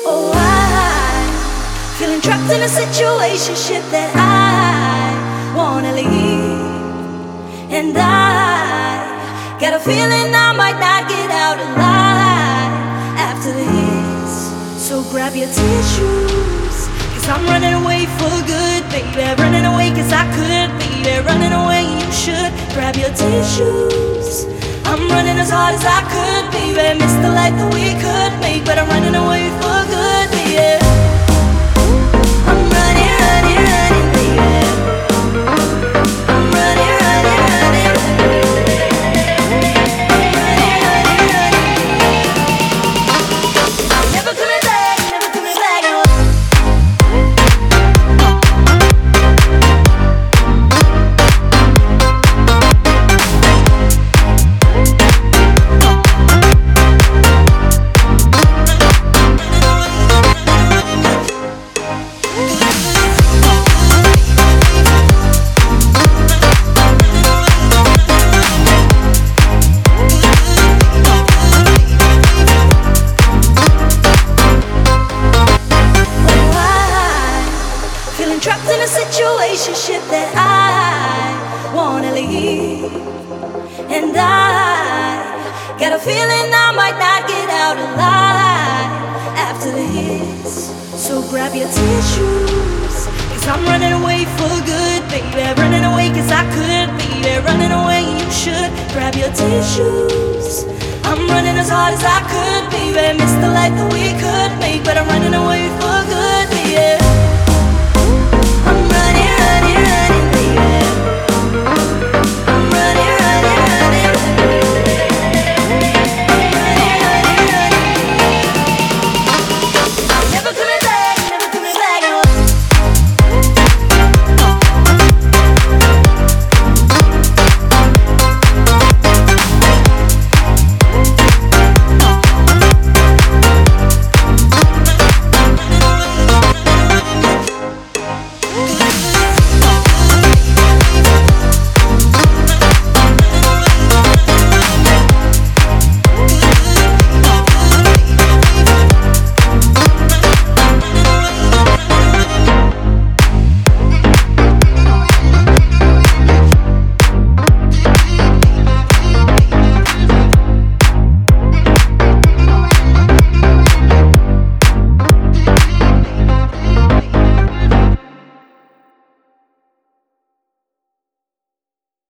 Oh, I'm feeling trapped in a situationship that I wanna leave. And I got a feeling I might not get out alive after this. So grab your tissues, 'cause I'm running away for good, baby. Running away 'cause I could, baby. Running away, you should grab your tissues. I'm running as hard as I could, baby. Miss the life that we could make, but I'm running away for good, baby. I'm running, running, running, baby. I'm running, running, running. I'm running, running, running. Never coming back, never coming back, no. Trapped in a situationship that I wanna leave. And I got a feeling I might not get out alive after this. So grab your tissues, 'cause I'm running away for good, baby. Running away 'cause I could, baby. Running away, you should grab your tissues. I'm running as hard as I could, baby. Miss the life that we could make, but I'm running away for